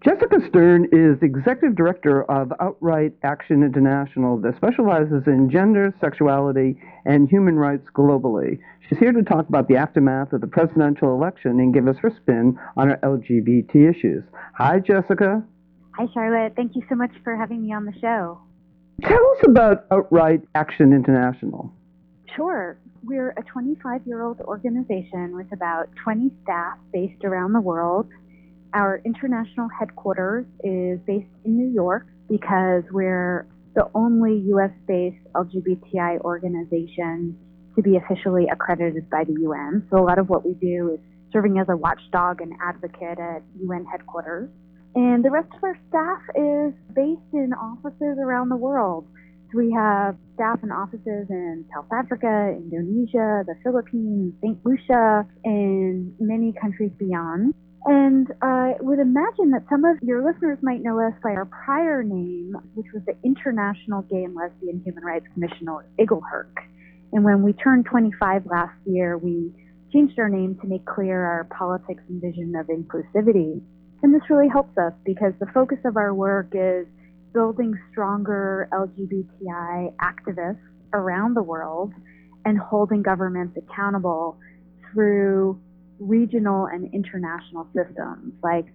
Jessica Stern is Executive Director of Outright Action International that specializes in gender, sexuality, and human rights globally. She's here to talk about the aftermath of the presidential election and give us her spin on our LGBT issues. Hi, Jessica. Hi, Charlotte. Thank you so much for having me on the show. Tell us about Outright Action International. Sure. We're a 25-year-old organization with about 20 staff based around the world. Our international headquarters is based in New York because we're the only U.S.-based LGBTI organization to be officially accredited by the UN. So a lot of what we do is serving as a watchdog and advocate at UN headquarters. And the rest of our staff is based in offices around the world. So we have staff and offices in South Africa, Indonesia, the Philippines, St. Lucia, and many countries beyond. And I would imagine that some of your listeners might know us by our prior name, which was the International Gay and Lesbian Human Rights Commission, or IGLHRC. And when we turned 25 last year, we changed our name to make clear our politics and vision of inclusivity. And this really helps us because the focus of our work is building stronger LGBTI activists around the world and holding governments accountable through regional and international systems like,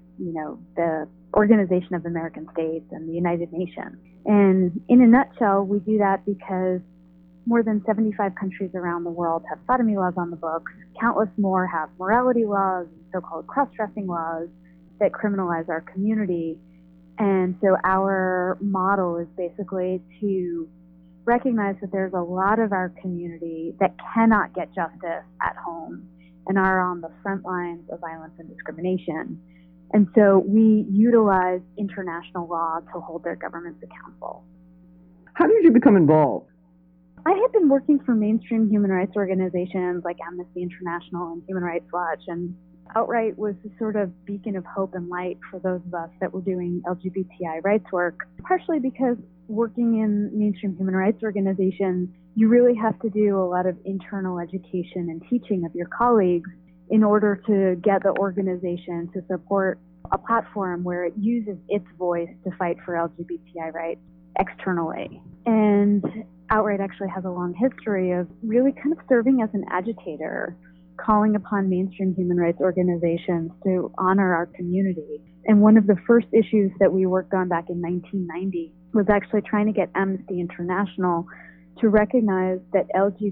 the Organization of American States and the United Nations. And in a nutshell, we do that because more than 75 countries around the world have sodomy laws on the books. Countless more have morality laws, so-called cross-dressing laws that criminalize our community. And so our model is basically to recognize that there's a lot of our community that cannot get justice at home and are on the front lines of violence and discrimination. And so we utilize international law to hold their governments accountable. How did you become involved? I had been working for mainstream human rights organizations like Amnesty International and Human Rights Watch, and Outright was the sort of beacon of hope and light for those of us that were doing LGBTI rights work, partially because working in mainstream human rights organizations, you really have to do a lot of internal education and teaching of your colleagues in order to get the organization to support a platform where it uses its voice to fight for LGBTI rights externally. And Outright actually has a long history of really kind of serving as an agitator, calling upon mainstream human rights organizations to honor our community. And one of the first issues that we worked on back in 1990 was actually trying to get Amnesty International to recognize that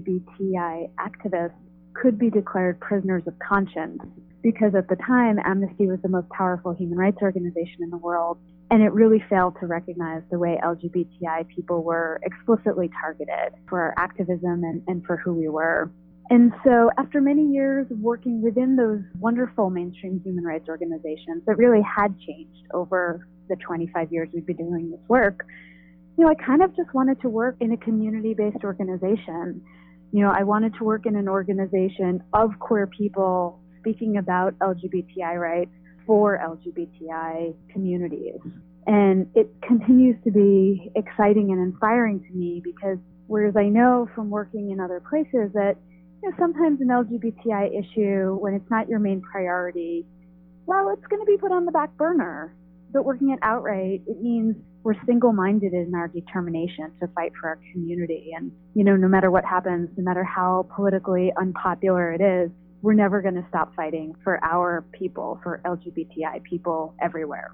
LGBTI activists could be declared prisoners of conscience, because at the time, Amnesty was the most powerful human rights organization in the world, and it really failed to recognize the way LGBTI people were explicitly targeted for our activism and for who we were. And so after many years of working within those wonderful mainstream human rights organizations that really had changed over the 25 years we've been doing this work, I kind of just wanted to work in a community-based organization. I wanted to work in an organization of queer people speaking about LGBTI rights for LGBTI communities. And it continues to be exciting and inspiring to me because whereas I know from working in other places that sometimes an LGBTI issue, when it's not your main priority, well, it's going to be put on the back burner. But working at Outright, it means we're single-minded in our determination to fight for our community. And, no matter what happens, no matter how politically unpopular it is, we're never going to stop fighting for our people, for LGBTI people everywhere.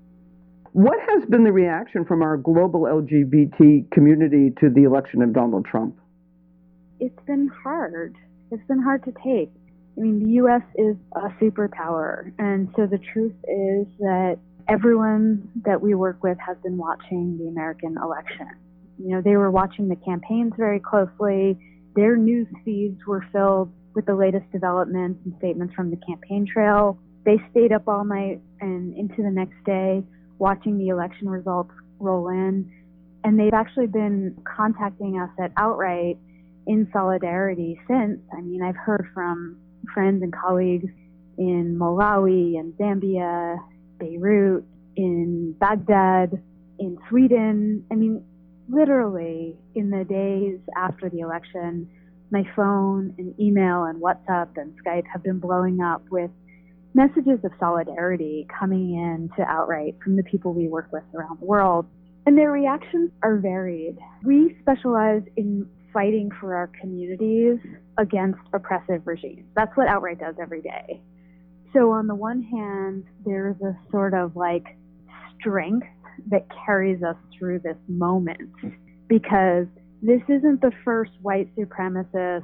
What has been the reaction from our global LGBT community to the election of Donald Trump? It's been hard. It's been hard to take. The U.S. is a superpower, and so the truth is that everyone that we work with has been watching the American election. They were watching the campaigns very closely. Their news feeds were filled with the latest developments and statements from the campaign trail. They stayed up all night and into the next day watching the election results roll in, and they've actually been contacting us at Outright in solidarity since. I've heard from friends and colleagues in Malawi and Zambia, Beirut, in Baghdad, in Sweden. Literally in the days after the election, my phone and email and WhatsApp and Skype have been blowing up with messages of solidarity coming in to Outright from the people we work with around the world. And their reactions are varied. We specialize in fighting for our communities against oppressive regimes. That's what Outright does every day. So on the one hand, there's a sort of like strength that carries us through this moment, because this isn't the first white supremacist,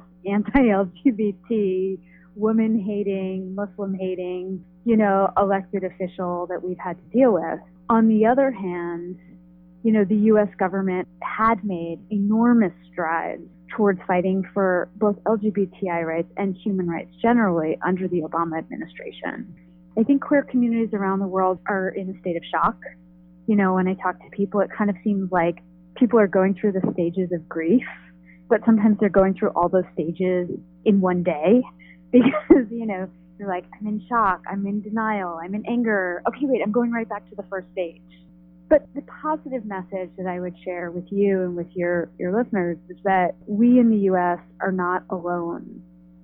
anti-LGBT, woman-hating, Muslim-hating, elected official that we've had to deal with. On the other hand, the U.S. government had made enormous strides towards fighting for both LGBTI rights and human rights generally under the Obama administration. I think queer communities around the world are in a state of shock. When I talk to people, it kind of seems like people are going through the stages of grief, but sometimes they're going through all those stages in one day because, you're like, I'm in shock, I'm in denial, I'm in anger. Okay, wait, I'm going right back to the first stage. But the positive message that I would share with you and with your listeners is that we in the U.S. are not alone.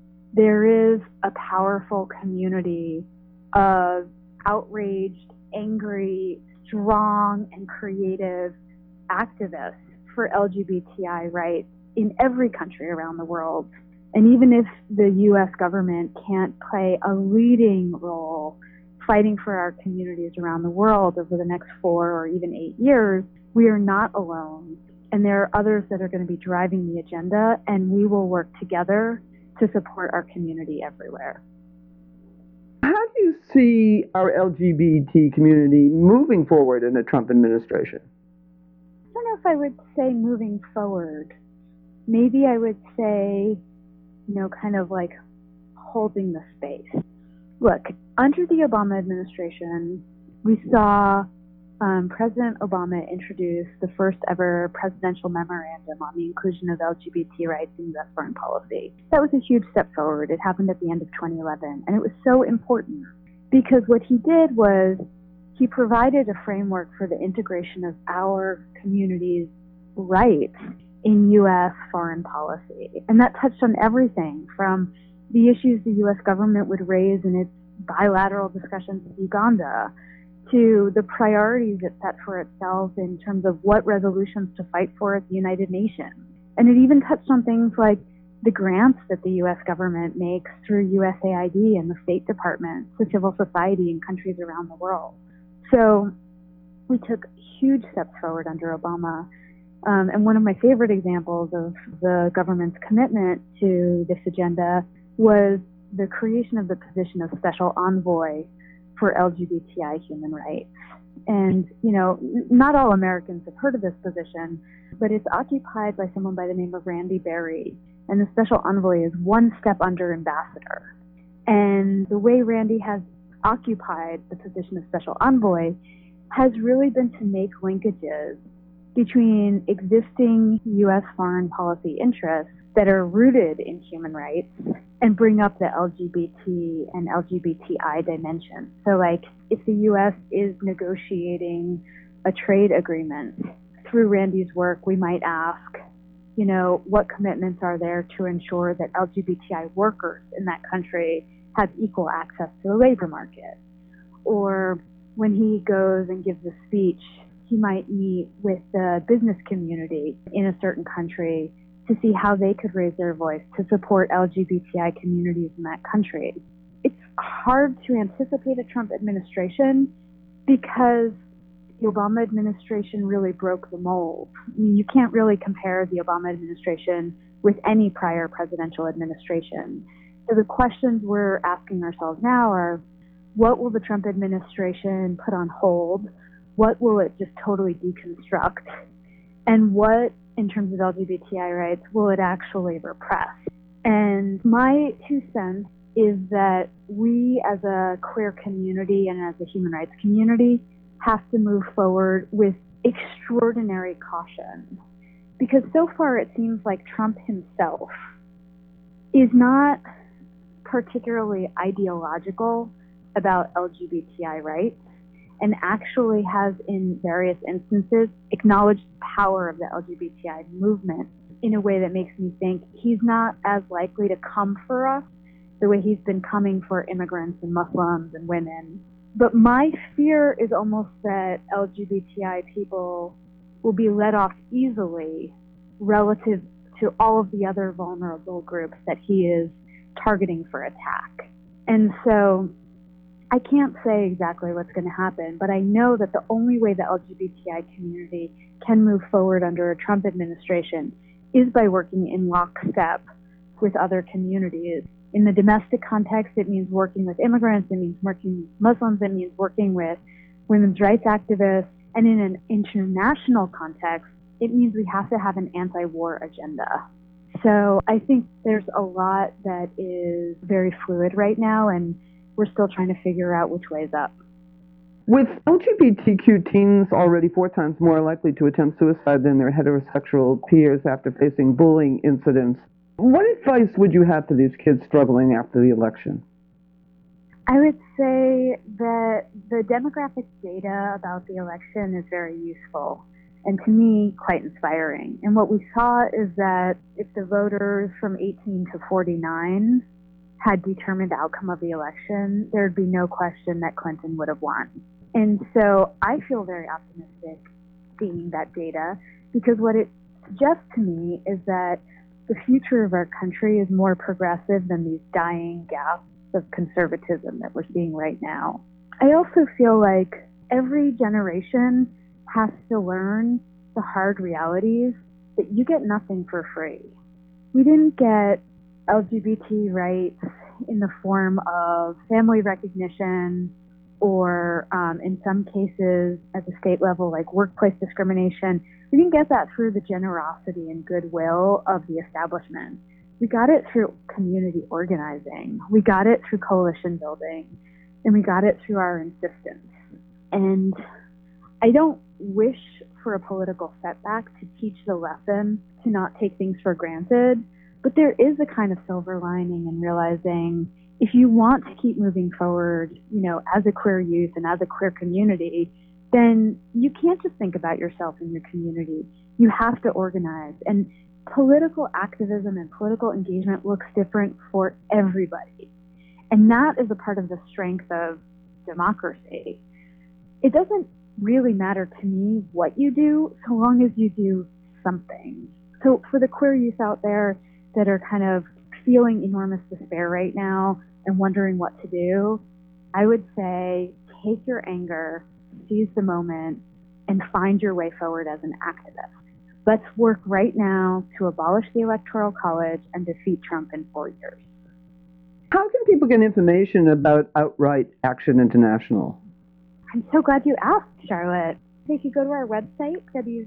There is a powerful community of outraged, angry, strong, and creative activists for LGBTI rights in every country around the world. And even if the U.S. government can't play a leading role fighting for our communities around the world over the next 4 or even 8 years, we are not alone. And there are others that are going to be driving the agenda, and we will work together to support our community everywhere. How do you see our LGBT community moving forward in the Trump administration? I don't know if I would say moving forward. Maybe I would say, kind of like holding the space. Look, under the Obama administration, we saw President Obama introduce the first ever presidential memorandum on the inclusion of LGBT rights in U.S. foreign policy. That was a huge step forward. It happened at the end of 2011, and it was so important because what he did was he provided a framework for the integration of our community's rights in U.S. foreign policy. And that touched on everything from the issues the U.S. government would raise in its bilateral discussions with Uganda to the priorities it set for itself in terms of what resolutions to fight for at the United Nations. And it even touched on things like the grants that the U.S. government makes through USAID and the State Department to civil society in countries around the world. So we took huge steps forward under Obama. And one of my favorite examples of the government's commitment to this agenda was the creation of the position of Special Envoy for LGBTI human rights. And, not all Americans have heard of this position, but it's occupied by someone by the name of Randy Berry. And the Special Envoy is one step under ambassador. And the way Randy has occupied the position of Special Envoy has really been to make linkages between existing U.S. foreign policy interests that are rooted in human rights and bring up the LGBT and LGBTI dimension. So like if the U.S. is negotiating a trade agreement, through Randy's work, we might ask, what commitments are there to ensure that LGBTI workers in that country have equal access to the labor market? Or when he goes and gives a speech, he might meet with the business community in a certain country to see how they could raise their voice to support LGBTI communities in that country. It's hard to anticipate a Trump administration because the Obama administration really broke the mold. I mean, you can't really compare the Obama administration with any prior presidential administration. So the questions we're asking ourselves now are, what will the Trump administration put on hold? What will it just totally deconstruct? And what, in terms of LGBTI rights, will it actually repress? And my 2 cents is that we as a queer community and as a human rights community have to move forward with extraordinary caution. Because so far it seems like Trump himself is not particularly ideological about LGBTI rights, and actually has in various instances acknowledged the power of the LGBTI movement in a way that makes me think he's not as likely to come for us the way he's been coming for immigrants and Muslims and women. But my fear is almost that LGBTI people will be let off easily relative to all of the other vulnerable groups that he is targeting for attack. And so I can't say exactly what's going to happen, but I know that the only way the LGBTI community can move forward under a Trump administration is by working in lockstep with other communities. In the domestic context, it means working with immigrants, it means working with Muslims, it means working with women's rights activists, and in an international context, it means we have to have an anti-war agenda. So I think there's a lot that is very fluid right now, and we're still trying to figure out which way is up. With LGBTQ teens already 4 times more likely to attempt suicide than their heterosexual peers after facing bullying incidents, what advice would you have to these kids struggling after the election? I would say that the demographic data about the election is very useful and to me quite inspiring. And what we saw is that if the voters from 18 to 49 had determined the outcome of the election, there'd be no question that Clinton would have won. And so I feel very optimistic seeing that data because what it suggests to me is that the future of our country is more progressive than these dying gasps of conservatism that we're seeing right now. I also feel like every generation has to learn the hard realities that you get nothing for free. We didn't get LGBT rights in the form of family recognition or in some cases at the state level like workplace discrimination. We didn't get that through the generosity and goodwill of the establishment. We got it through community organizing. We got it through coalition building. And we got it through our insistence. And I don't wish for a political setback to teach the lesson to not take things for granted. But there is a kind of silver lining in realizing if you want to keep moving forward, as a queer youth and as a queer community, then you can't just think about yourself and your community. You have to organize. And political activism and political engagement looks different for everybody. And that is a part of the strength of democracy. It doesn't really matter to me what you do, so long as you do something. So for the queer youth out there that are kind of feeling enormous despair right now and wondering what to do, I would say take your anger, seize the moment, and find your way forward as an activist. Let's work right now to abolish the Electoral College and defeat Trump in 4 years. How can people get information about Outright Action International? I'm so glad you asked, Charlotte. They could go to our website,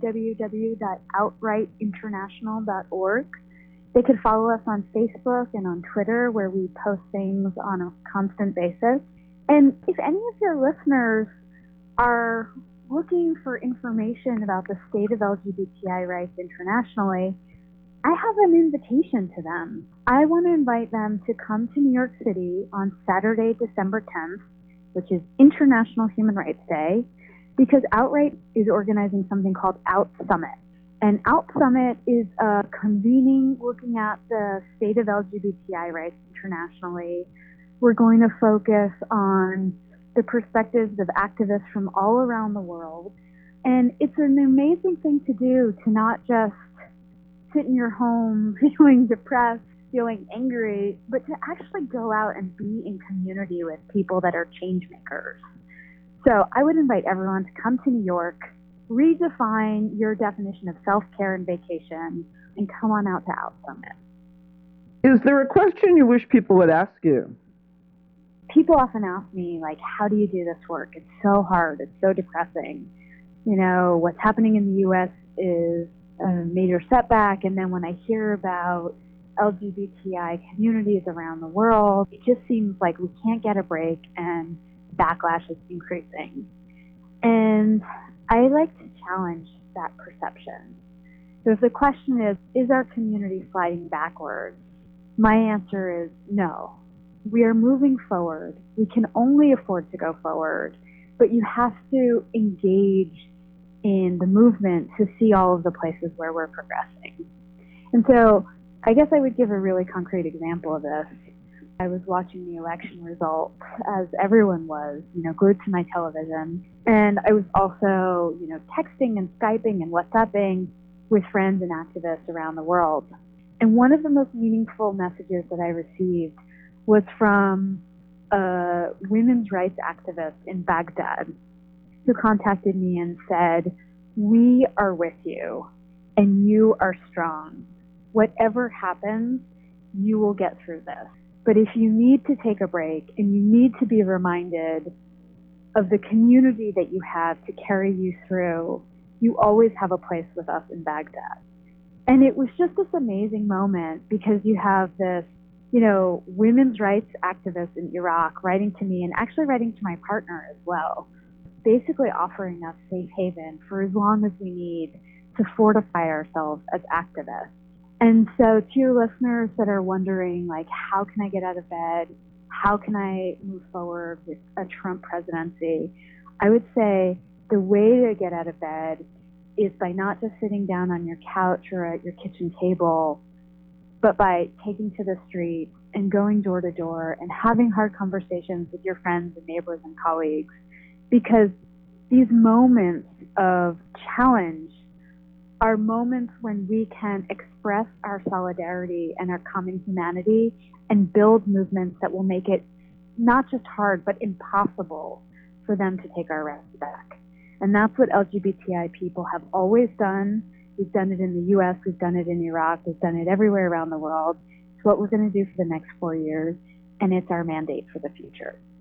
www.outrightinternational.org. They could follow us on Facebook and on Twitter, where we post things on a constant basis. And if any of your listeners are looking for information about the state of LGBTI rights internationally, I have an invitation to them. I want to invite them to come to New York City on Saturday, December 10th, which is International Human Rights Day, because Outright is organizing something called Out Summit. And Out Summit is a convening looking at the state of LGBTI rights internationally. We're going to focus on the perspectives of activists from all around the world. And it's an amazing thing to do, to not just sit in your home feeling depressed, feeling angry, but to actually go out and be in community with people that are change makers. So I would invite everyone to come to New York, redefine your definition of self-care and vacation, and come on out to Out Summit. Is there a question you wish people would ask you? People often ask me, like, how do you do this work? It's so hard. It's so depressing. What's happening in the U.S. is a major setback. And then when I hear about LGBTI communities around the world, it just seems like we can't get a break and backlash is increasing. And I like to challenge that perception. So if the question is our community sliding backwards? My answer is no. We are moving forward. We can only afford to go forward, but you have to engage in the movement to see all of the places where we're progressing. And so I guess I would give a really concrete example of this. I was watching the election results, as everyone was, glued to my television. And I was also, texting and Skyping and WhatsApping with friends and activists around the world. And one of the most meaningful messages that I received was from a women's rights activist in Baghdad who contacted me and said, "We are with you and you are strong. Whatever happens, you will get through this. But if you need to take a break and you need to be reminded of the community that you have to carry you through, you always have a place with us in Baghdad." And it was just this amazing moment because you have this, women's rights activist in Iraq writing to me and actually writing to my partner as well, basically offering us safe haven for as long as we need to fortify ourselves as activists. And so to your listeners that are wondering, like, how can I get out of bed? How can I move forward with a Trump presidency? I would say the way to get out of bed is by not just sitting down on your couch or at your kitchen table, but by taking to the street and going door to door and having hard conversations with your friends and neighbors and colleagues. Because these moments of challenge are moments when we can express our solidarity and our common humanity and build movements that will make it not just hard, but impossible for them to take our rights back. And that's what LGBTI people have always done. We've done it in the US, we've done it in Iraq, we've done it everywhere around the world. It's what we're going to do for the next 4 years, and it's our mandate for the future.